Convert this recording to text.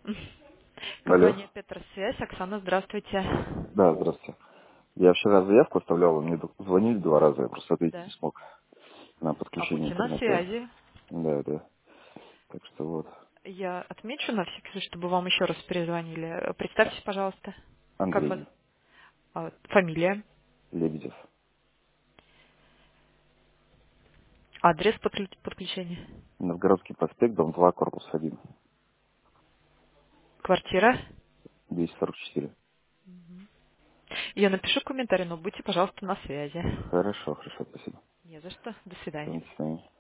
Алло. Компания Петросвязь. Оксана, здравствуйте. Да, здравствуйте. Я вчера заявку оставлял, мне звонили 2 раза, я просто ответить не Да. смог на А подключение будьте на интернета. связи. Да, да. Так что вот. Я отмечу на всякий случай, чтобы вам еще раз перезвонили. Представьтесь, пожалуйста. Как вас? Андрей Фамилия. Лебедев. Адрес подключения. Новгородский проспект, дом 2, корпус 1, Квартира. 244. Я напишу комментарий, но будьте, пожалуйста, на связи. Хорошо, хорошо, спасибо. Не за что. До свидания. До свидания.